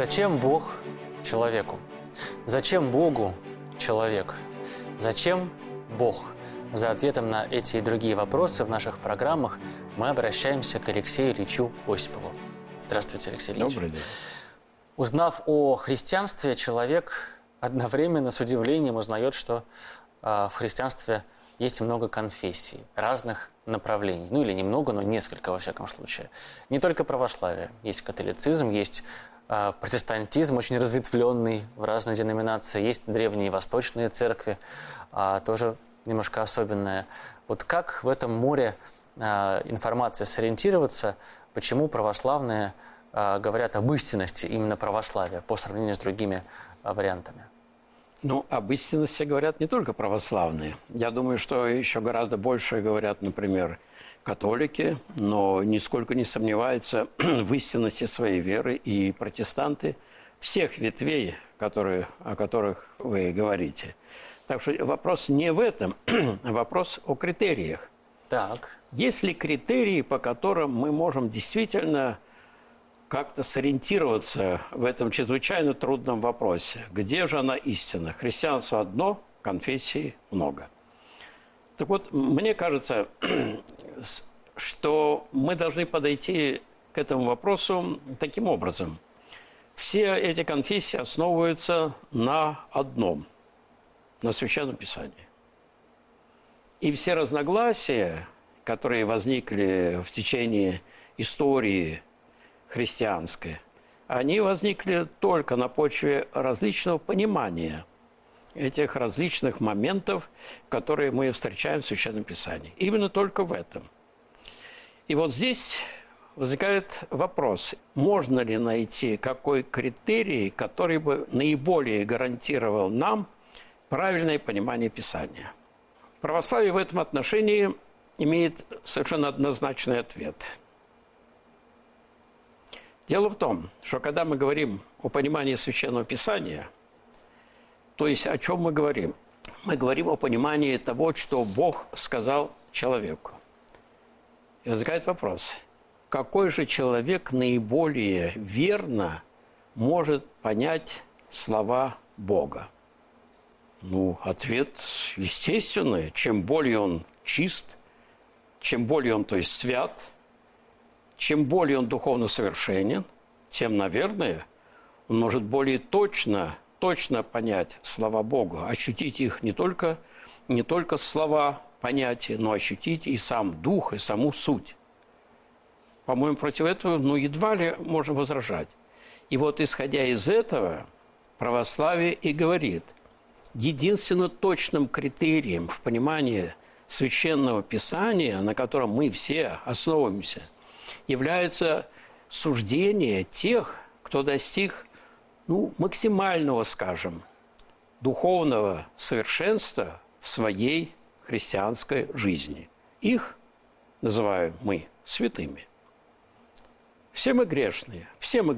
Зачем Бог человеку? Зачем Богу человек? Зачем Бог? За ответом на эти и другие вопросы в наших программах мы обращаемся к Алексею Ильичу Осипову. Здравствуйте, Алексей Ильич. Добрый день. Узнав о христианстве, человек одновременно с удивлением узнает, что в христианстве есть много конфессий, разных направлений. Ну или немного, но несколько во всяком случае. Не только православие. Есть католицизм, есть протестантизм, очень разветвленный в разные деноминации. Есть древние восточные церкви, тоже немножко особенная. Вот как в этом море информации сориентироваться, почему православные говорят об истинности именно православия по сравнению с другими вариантами? Ну, об истинности говорят не только православные. Я думаю, что еще гораздо больше говорят, например, католики, но нисколько не сомневаются в истинности своей веры и протестанты всех ветвей, о которых вы говорите. Так что вопрос не в этом, а вопрос о критериях. Так. Есть ли критерии, по которым мы можем действительно как-то сориентироваться в этом чрезвычайно трудном вопросе? Где же она истина? Христианство одно, конфессий много. Так вот, мне кажется, что мы должны подойти к этому вопросу таким образом. Все эти конфессии основываются на одном – на Священном Писании. И все разногласия, которые возникли в течение истории христианской, они возникли только на почве различного понимания этих различных моментов, которые мы встречаем в Священном Писании. Именно только в этом. И вот здесь возникает вопрос, можно ли найти какой критерий, который бы наиболее гарантировал нам правильное понимание Писания. Православие в этом отношении имеет совершенно однозначный ответ. Дело в том, что когда мы говорим о понимании Священного Писания, то есть о чем мы говорим? Мы говорим о понимании того, что Бог сказал человеку. И возникает вопрос, какой же человек наиболее верно может понять слова Бога? Ну, ответ естественный. Чем более он чист, чем более он, то есть, свят, чем более он духовно совершенен, тем, наверное, он может более точно понять слова Бога, ощутить их не только слова, понятия, но ощутить и сам дух, и саму суть. По-моему, против этого, едва ли можно возражать. И вот, исходя из этого, православие и говорит, единственно точным критерием в понимании Священного Писания, на котором мы все основываемся, является суждение тех, кто достиг максимального, скажем, духовного совершенства в своей христианской жизни. Их называем мы святыми. Все мы грешные,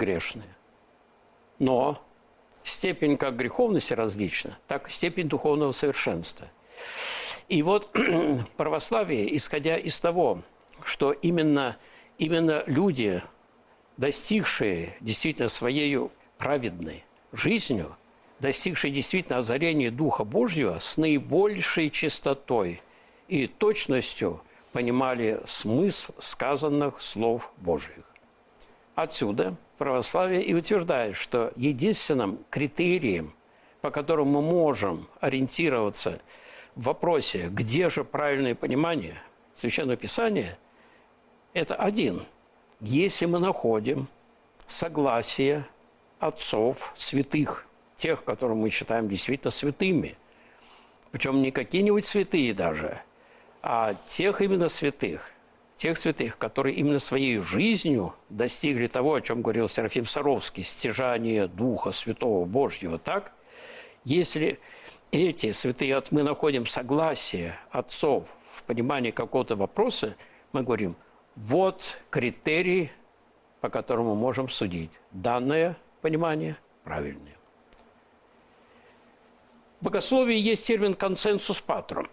но степень как греховности различна, так и степень духовного совершенства. И вот православие, исходя из того, что именно люди, достигшие действительно своей праведной жизнью, достигшие действительно озарения Духа Божьего, с наибольшей чистотой и точностью понимали смысл сказанных слов Божьих. Отсюда православие и утверждает, что единственным критерием, по которому мы можем ориентироваться в вопросе, где же правильное понимание Священного Писания, это один. Если мы находим согласие отцов, святых, тех, которых мы считаем действительно святыми, причем не какие-нибудь святые даже, а тех именно святых, которые именно своей жизнью достигли того, о чем говорил Серафим Саровский, стяжание Духа Святого Божьего, так? Если эти святые, мы находим согласие отцов в понимании какого-то вопроса, мы говорим, вот критерий, по которому мы можем судить. Данное понимание правильное. В богословии есть термин «консенсус патрум».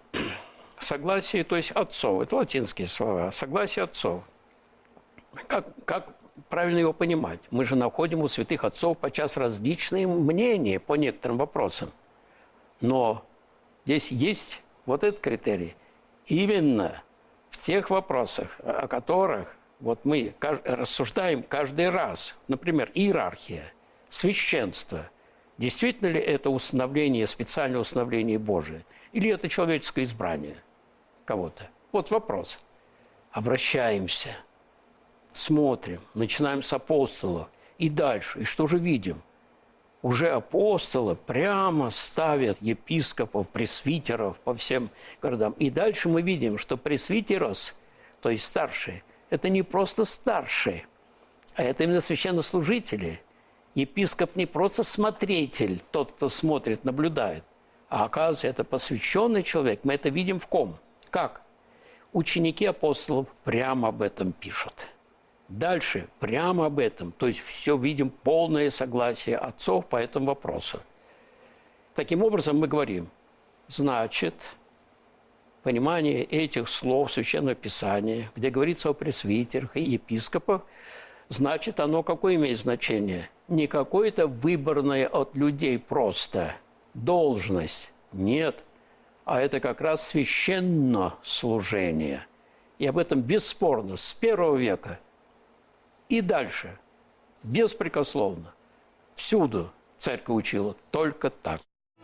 Согласие, то есть отцов. Это латинские слова. Согласие отцов. Как правильно его понимать. Мы же находим у святых отцов подчас различные мнения по некоторым вопросам. Но здесь есть вот этот критерий. Именно в тех вопросах, о которых вот мы рассуждаем каждый раз, например, иерархия, священство, действительно ли это установление, специальное установление Божие, или это человеческое избрание кого-то? Вот вопрос. Обращаемся, смотрим, начинаем с апостолов и дальше. И что же видим? Уже апостолы прямо ставят епископов, пресвитеров по всем городам. И дальше мы видим, что пресвитерос, то есть старшие, это не просто старшие, а это именно священнослужители. Епископ не просто смотритель, тот, кто смотрит, наблюдает, а оказывается, это посвященный человек. Мы это видим в ком? Как? Ученики апостолов прямо об этом пишут. Дальше прямо об этом. То есть все видим полное согласие отцов по этому вопросу. Таким образом мы говорим, значит, понимание этих слов Священного Писания, где говорится о пресвитерах и епископах, значит, оно какое имеет значение? Не какое-то выборное от людей просто должность. Нет. А это как раз священнослужение. И об этом бесспорно с первого века и дальше, беспрекословно, всюду церковь учила только так.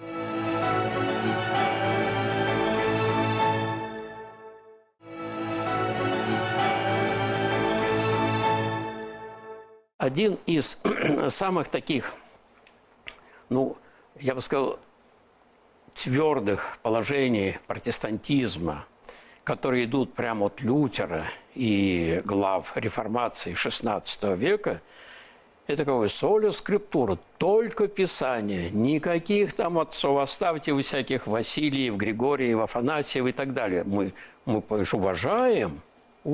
Один из самых таких, я бы сказал, твердых положений протестантизма, которые идут прямо от Лютера и глав реформации XVI века, это какое? Соля скриптура, только Писание, никаких там отцов, оставьте вы всяких Василиев, Григорьев, Афанасьев и так далее. Мы уважаем,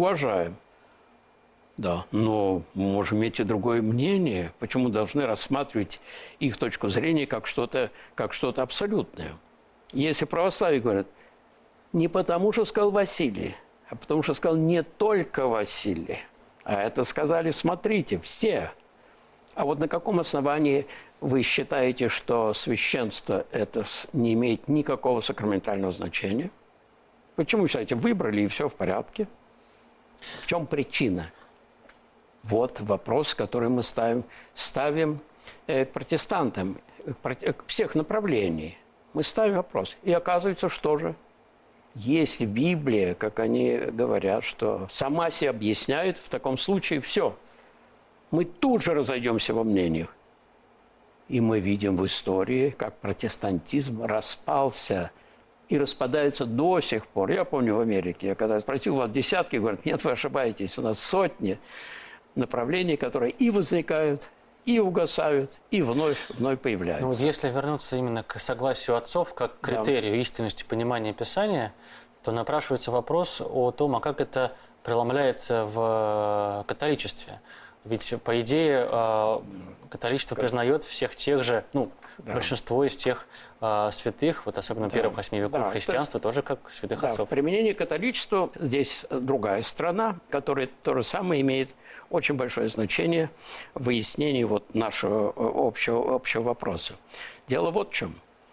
да, но мы можем иметь и другое мнение, почему должны рассматривать их точку зрения как что-то абсолютное. Если православие говорят, не потому, что сказал Василий, а потому, что сказал не только Василий. А это сказали, смотрите, все. А вот на каком основании вы считаете, что священство это не имеет никакого сакраментального значения? Почему вы считаете, выбрали и все в порядке? В чем причина? Вот вопрос, который мы ставим к протестантам, к всех направлений. Мы ставим вопрос. И оказывается, что же? Если Библия, как они говорят, что сама себе объясняет, в таком случае все. Мы тут же разойдемся во мнениях. И мы видим в истории, как протестантизм распался и распадается до сих пор. Я помню в Америке, я когда спросил, у вас десятки, говорят, нет, вы ошибаетесь, у нас сотни направлений, которые и возникают, и угасают, и вновь появляются. Ну, вот если вернуться именно к согласию отцов, как к критерию истинности понимания Писания, то напрашивается вопрос о том, а как это преломляется в католичестве. Ведь, по идее, католичество признает всех тех же, большинство из тех святых, вот особенно первых 8 веков христианства, тоже как святых отцов. В применении к католичеству здесь другая страна, которая то же самое имеет очень большое значение в выяснении вот нашего общего вопроса. Дело вот в чем.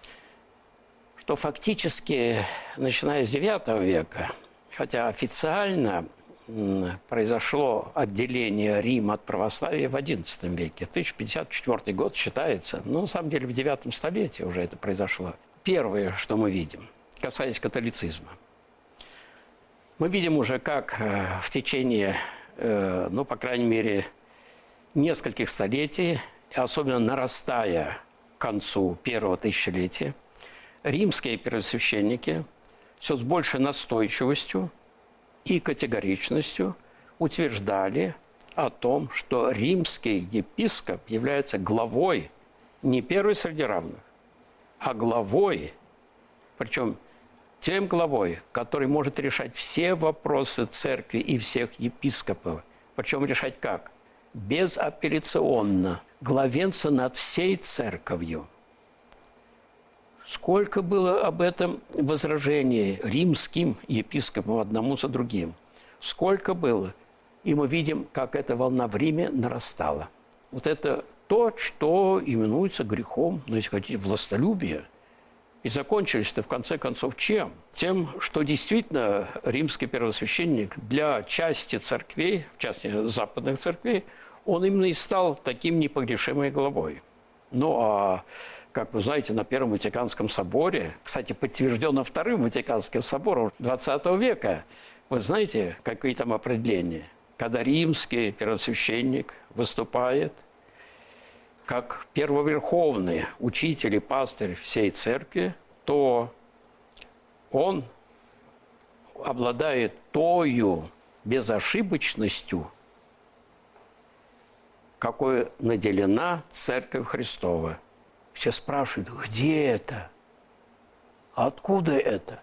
Что фактически, начиная с IX века, хотя официально произошло отделение Рима от православия в XI веке. 1054 год считается, но на самом деле в IX столетии уже это произошло. Первое, что мы видим, касаясь католицизма. Мы видим уже, как в течение, по крайней мере, нескольких столетий, особенно нарастая к концу первого тысячелетия, римские первосвященники все с большей настойчивостью и категоричностью утверждали о том, что римский епископ является главой, не первой среди равных, а главой, причем тем главой, который может решать все вопросы церкви и всех епископов. Причем решать как? Безапелляционно, главенство над всей церковью. Сколько было об этом возражений римским епископам одному за другим? Сколько было? И мы видим, как эта волна в Риме нарастала. Вот это то, что именуется грехом, ну, если хотите, властолюбие. И закончились-то, в конце концов, чем? Тем, что действительно римский первосвященник для части церквей, в частности, западных церквей, он именно и стал таким непогрешимой главой. Ну, а, как вы знаете, на Первом Ватиканском соборе, кстати, подтверждено Вторым Ватиканским собором XX века, вы знаете, какие там определения? Когда римский первосвященник выступает как первоверховный учитель и пастырь всей церкви, то он обладает тою безошибочностью, какой наделена Церковь Христова. Все спрашивают, где это? Откуда это?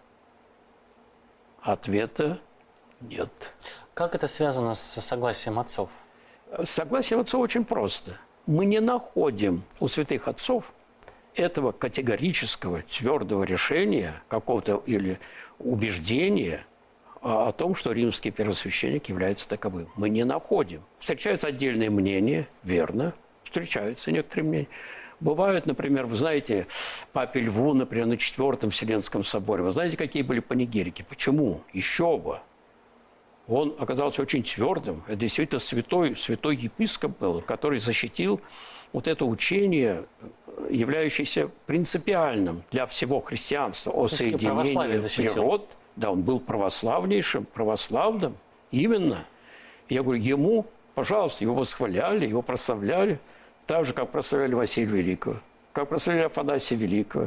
Ответа нет. Как это связано с согласием отцов? Согласие отцов очень просто. Мы не находим у святых отцов этого категорического, твердого решения какого-то или убеждения о том, что римский первосвященник является таковым. Мы не находим. Встречаются отдельные мнения, верно, встречаются некоторые мнения. Бывают, например, вы знаете, папе Льву, например, на Четвертом Вселенском соборе. Вы знаете, какие были панигирики? Почему? Еще бы. Он оказался очень твердым. Это действительно святой епископ был, который защитил вот это учение, являющееся принципиальным для всего христианства о соединении природ. Да, он был православнейшим, православным. Именно. Я говорю, ему, пожалуйста, его восхваляли, его прославляли. Так же, как прославляли Василия Великого, как прославляли Афанасия Великого.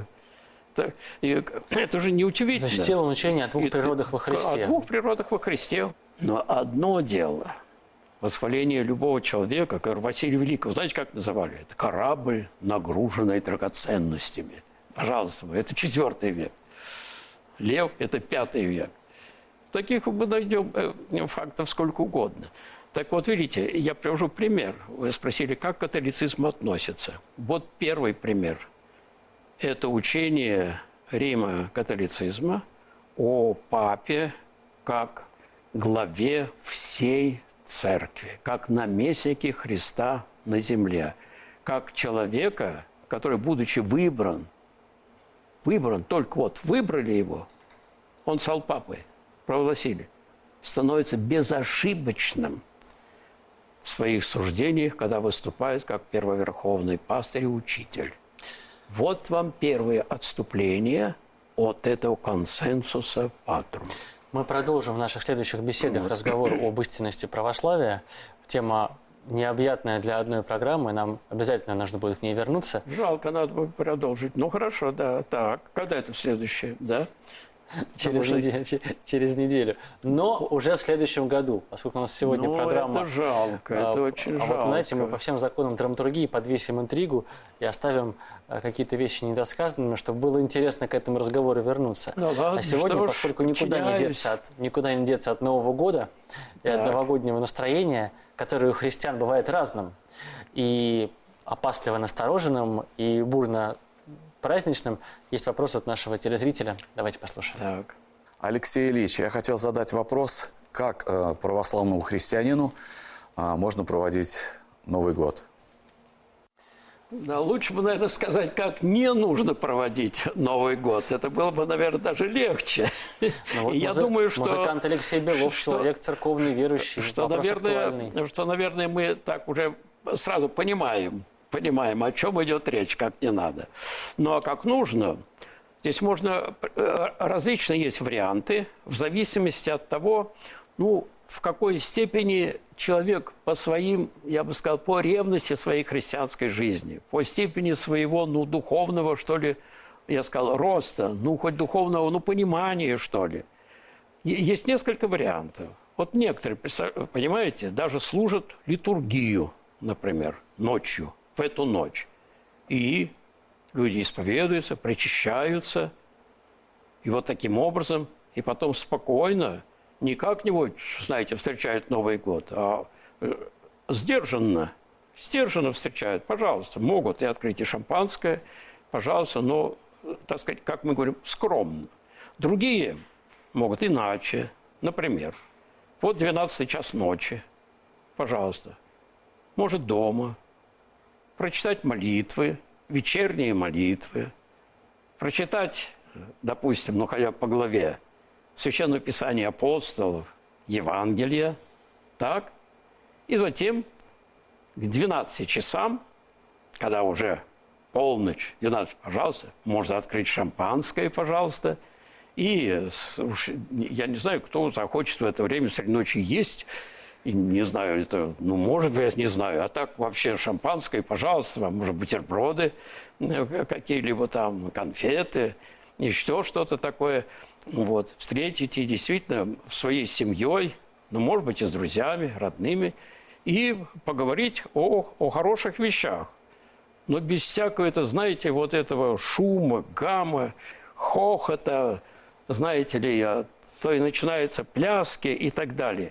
Это же не удивительно. Защитил он учение о двух природах во Христе. О двух природах во Христе. Но одно дело – восхваление любого человека, как Василия Великого. Знаете, как называли? Это корабль, нагруженный драгоценностями. Пожалуйста, это 4 век. Лев – это 5 век. Таких мы найдем фактов сколько угодно. Так вот, видите, я привожу пример. Вы спросили, как к католицизму относится. Вот первый пример. Это учение Рима католицизма о папе как главе всей церкви, как наместнике Христа на земле, как человека, который, будучи выбран, только вот выбрали его, он стал папой, провозгласили, становится безошибочным в своих суждениях, когда выступает как первоверховный пастырь и учитель. Вот вам первое отступление от этого консенсуса патрум. Мы продолжим в наших следующих беседах разговор об истинности православия. Тема необъятная для одной программы, нам обязательно нужно будет к ней вернуться. Жалко, надо бы продолжить. Ну, хорошо, да. Так, когда это следующее, да? Через неделю. Но уже в следующем году, поскольку у нас сегодня программа... это жалко, это очень жалко. Вот, знаете, мы по всем законам драматургии подвесим интригу и оставим какие-то вещи недосказанными, чтобы было интересно к этому разговору вернуться. Ну, ладно, а сегодня, поскольку никуда не деться от Нового года и от новогоднего настроения, которое у христиан бывает разным, и опасливо настороженным, и бурно праздничным, есть вопрос от нашего телезрителя. Давайте послушаем. Так. Алексей Ильич, я хотел задать вопрос, как православному христианину можно проводить Новый год? Да, лучше бы, наверное, сказать, как не нужно проводить Новый год. Это было бы, наверное, даже легче. Вот я думаю, что... Музыкант Алексей Белов, человек церковный, верующий, что, наверное, мы так уже сразу понимаем, о чем идет речь, как не надо. Ну, а как нужно, здесь можно... Различные есть варианты, в зависимости от того, в какой степени человек по своим, я бы сказал, по ревности своей христианской жизни, по степени своего, духовного, что ли, я сказал, роста, хоть духовного, понимания, что ли. Есть несколько вариантов. Вот некоторые, понимаете, даже служат литургию, например, ночью, в эту ночь. И люди исповедуются, причащаются, и вот таким образом, и потом спокойно, не как-нибудь, знаете, встречают Новый год, а сдержанно встречают. Пожалуйста, могут и открыть и шампанское, пожалуйста, но, так сказать, как мы говорим, скромно. Другие могут иначе. Например, вот 12 час ночи, пожалуйста, может дома прочитать молитвы, вечерние молитвы, прочитать, допустим, ну хотя бы по главе, Священное Писание апостолов, Евангелие, так, и затем к 12 часам, когда уже полночь, 12, пожалуйста, можно открыть шампанское, пожалуйста, и я не знаю, кто захочет в это время среди ночи есть, и не знаю, это, ну, может быть, я не знаю, а так вообще шампанское, пожалуйста, может, бутерброды, какие-либо там конфеты, еще что-то такое, вот, встретите действительно своей семьей, ну, может быть, и с друзьями, родными, и поговорить о хороших вещах. Но без всякого, это, знаете, вот этого шума, гамма, хохота, знаете ли, то и начинаются пляски и так далее.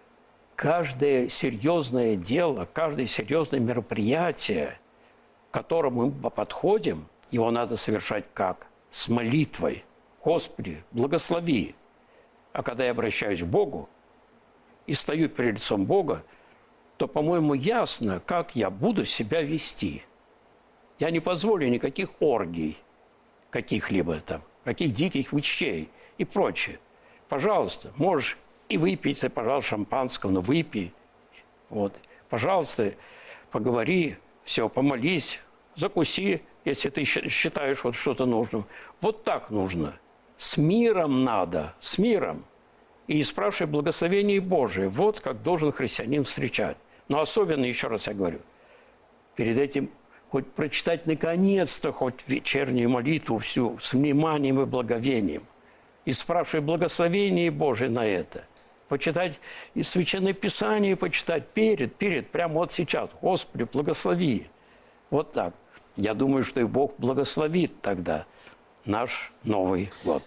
Каждое серьезное дело, каждое серьезное мероприятие, к которому мы подходим, его надо совершать как? С молитвой. Господи, благослови. А когда я обращаюсь к Богу и стою перед лицом Бога, то, по-моему, ясно, как я буду себя вести. Я не позволю никаких оргий, каких-либо там, каких диких вещей и прочее. Пожалуйста, можешь и выпить, пожалуйста, шампанского, но выпей. Вот. Пожалуйста, поговори, все, помолись, закуси, если ты считаешь вот что-то нужным. Вот так нужно. С миром надо, с миром. И спрашивай благословение Божие. Вот как должен христианин встречать. Но особенно, еще раз я говорю, перед этим хоть прочитать наконец-то хоть вечернюю молитву всю с вниманием и благовением. И спрашивай благословение Божие на это. Почитать и Священное Писание, почитать перед, прямо вот сейчас. Господи, благослови. Вот так. Я думаю, что и Бог благословит тогда наш Новый год.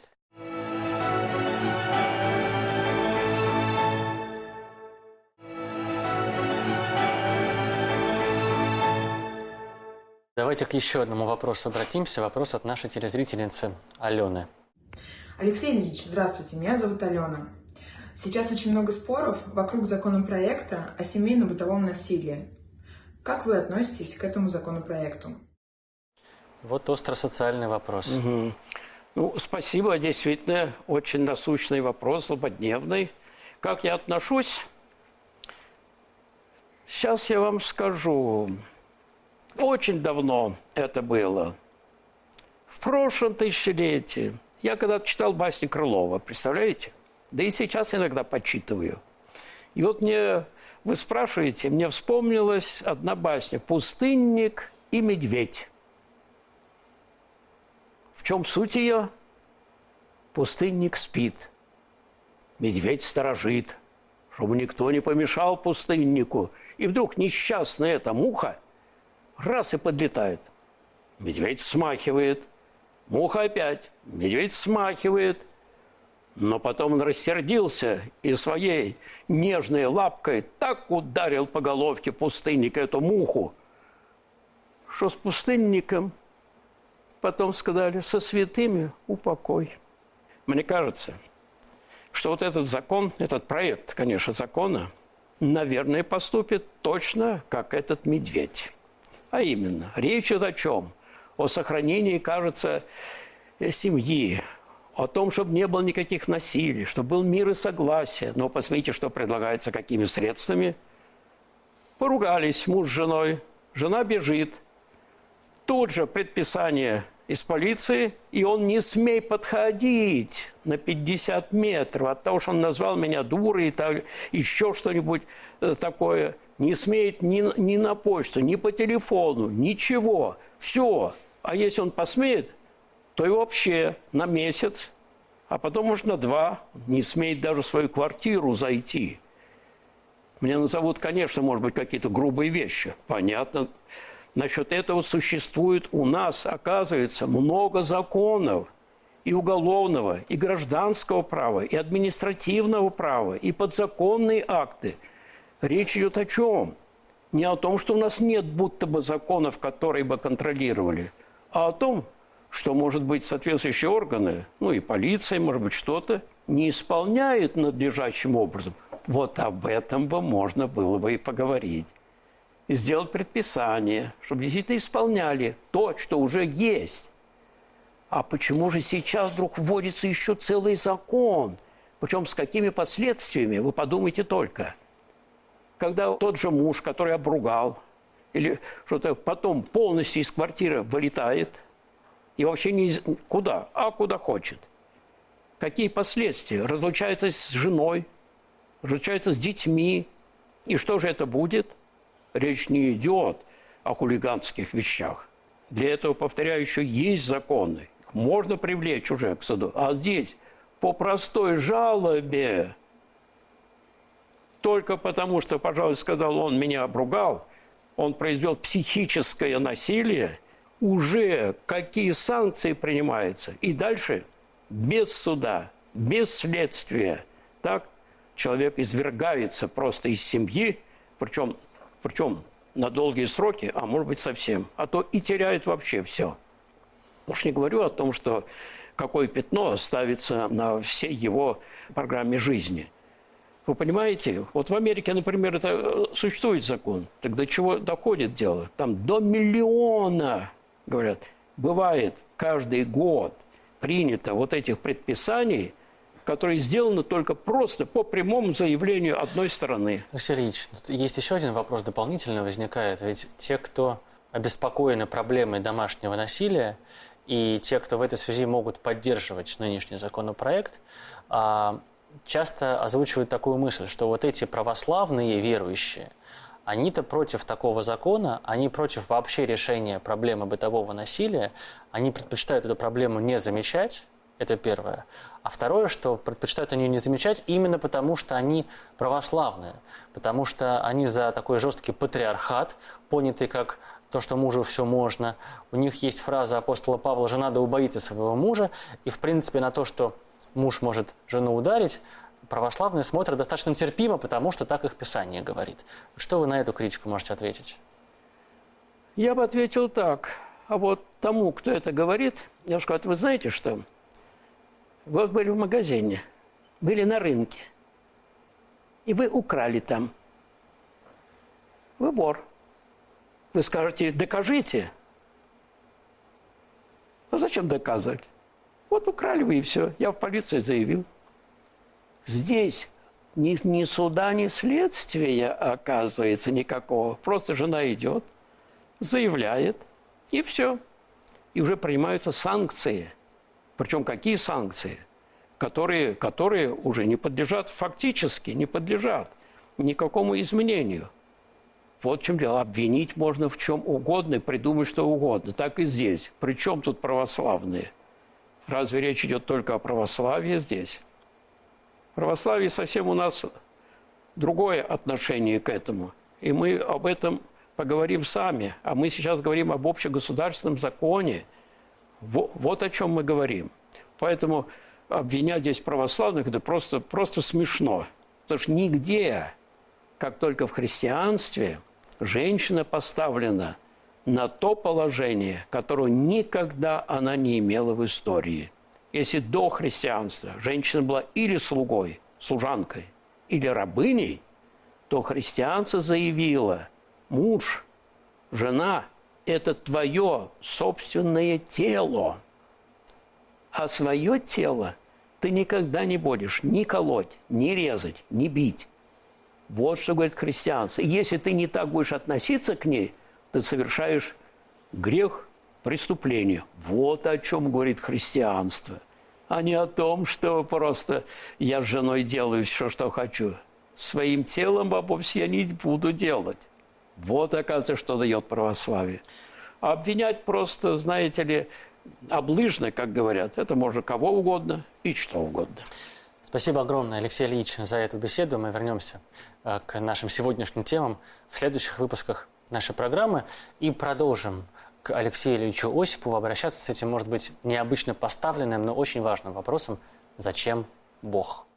Давайте к еще одному вопросу обратимся. Вопрос от нашей телезрительницы Алены. Алексей Ильич, здравствуйте, меня зовут Алена. Сейчас очень много споров вокруг законопроекта о семейно-бытовом насилии. Как вы относитесь к этому законопроекту? Вот остросоциальный вопрос. Угу. Ну, спасибо, действительно, очень насущный вопрос, злободневный. Как я отношусь? Сейчас я вам скажу. Очень давно это было. В прошлом тысячелетии. Я когда-то читал басни Крылова, представляете? Да и сейчас иногда почитываю. И вот вы спрашиваете, мне вспомнилась одна басня «Пустынник и медведь». В чем суть ее? Пустынник спит, медведь сторожит, чтобы никто не помешал пустыннику. И вдруг несчастная эта муха раз и подлетает. Медведь смахивает, муха опять, медведь смахивает. Но потом он рассердился и своей нежной лапкой так ударил по головке пустынника эту муху, что с пустынником потом сказали, со святыми упокой. Мне кажется, что вот этот закон, этот проект, конечно, закона, наверное, поступит точно, как этот медведь. А именно, речь идет о чем? О сохранении, кажется, семьи, о том, чтобы не было никаких насилий, чтобы был мир и согласие. Но посмотрите, что предлагается, какими средствами. Поругались муж с женой, жена бежит. Тут же предписание из полиции, и он не смей подходить на 50 метров от того, что он назвал меня дурой, и так, еще что-нибудь такое. Не смеет ни на почту, ни по телефону, ничего. Все. А если он посмеет, то и вообще на месяц, а потом, может, на 2, не смеет даже в свою квартиру зайти. Мне назовут, конечно, может быть, какие-то грубые вещи. Понятно. Насчет этого существует у нас, оказывается, много законов и уголовного, и гражданского права, и административного права, и подзаконные акты. Речь идет о чем? Не о том, что у нас нет будто бы законов, которые бы контролировали, а о том, что, может быть, соответствующие органы, ну и полиция, может быть, что-то не исполняет надлежащим образом. Вот об этом бы можно было бы и поговорить. И сделать предписание, чтобы действительно исполняли то, что уже есть. А почему же сейчас вдруг вводится еще целый закон? Причем с какими последствиями, вы подумайте только. Когда тот же муж, который обругал, или что-то потом полностью из квартиры вылетает, и вообще куда, а куда хочет. Какие последствия? Разлучается с женой, разлучается с детьми. И что же это будет? Речь не идет о хулиганских вещах. Для этого, повторяю, еще есть законы. Их можно привлечь уже к суду. А здесь по простой жалобе, только потому, что, пожалуйста, сказал, он меня обругал, он произвел психическое насилие, уже какие санкции принимаются. И дальше без суда, без следствия, так человек извергается просто из семьи, причем на долгие сроки, а может быть совсем, а то и теряет вообще все. Уж не говорю о том, что какое пятно ставится на всей его программе жизни. Вы понимаете, вот в Америке, например, это существует закон. Так до чего доходит дело? Там до 1 миллиона, говорят, бывает каждый год принято вот этих предписаний, которые сделаны только просто по прямому заявлению одной стороны. Алексей Ильич, есть еще один вопрос дополнительно возникает. Ведь те, кто обеспокоены проблемой домашнего насилия, и те, кто в этой связи могут поддерживать нынешний законопроект, часто озвучивают такую мысль, что вот эти православные верующие, они-то против такого закона, они против вообще решения проблемы бытового насилия, они предпочитают эту проблему не замечать, это первое. А второе, что предпочитают они не замечать именно потому, что они православные, потому что они за такой жесткий патриархат, понятый как то, что мужу все можно. У них есть фраза апостола Павла «жена да убоится своего мужа», и в принципе на то, что муж может жену ударить, православные смотрят достаточно терпимо, потому что так их Писание говорит. Что вы на эту критику можете ответить? Я бы ответил так. А вот тому, кто это говорит, я скажу, вы знаете что? Вы были в магазине, были на рынке, и вы украли там. Вы вор. Вы скажете, докажите. А зачем доказывать? Вот украли вы и все. Я в полицию заявил. Здесь ни суда, ни следствия, оказывается, никакого. Просто жена идет, заявляет, и все. И уже принимаются санкции. Причем какие санкции? Которые уже не подлежат, фактически не подлежат никакому изменению. Вот в чем дело. Обвинить можно в чем угодно, придумать что угодно. Так и здесь. Причем тут православные? Разве речь идет только о православии здесь? Православие совсем у нас другое отношение к этому. И мы об этом поговорим сами. А мы сейчас говорим об общегосударственном законе. Вот о чем мы говорим. Поэтому обвинять здесь православных – это просто смешно. Потому что нигде, как только в христианстве, женщина поставлена на то положение, которого никогда она не имела в истории. Если до христианства женщина была или слугой, служанкой, или рабыней, то христианство заявило: муж, жена – это твое собственное тело, а свое тело ты никогда не будешь ни колоть, ни резать, ни бить. Вот что говорит христианство. И если ты не так будешь относиться к ней, ты совершаешь грех, преступление. Вот о чем говорит христианство. А не о том, что просто я с женой делаю все, что хочу. Своим телом вовсе я не буду делать. Вот, оказывается, что дает православие. А обвинять просто, знаете ли, облыжно, как говорят, это можно кого угодно и что угодно. Спасибо огромное, Алексей Ильич, за эту беседу. Мы вернемся к нашим сегодняшним темам в следующих выпусках нашей программы и продолжим к Алексею Ильичу Осипову обращаться с этим, может быть, необычно поставленным, но очень важным вопросом: зачем Бог?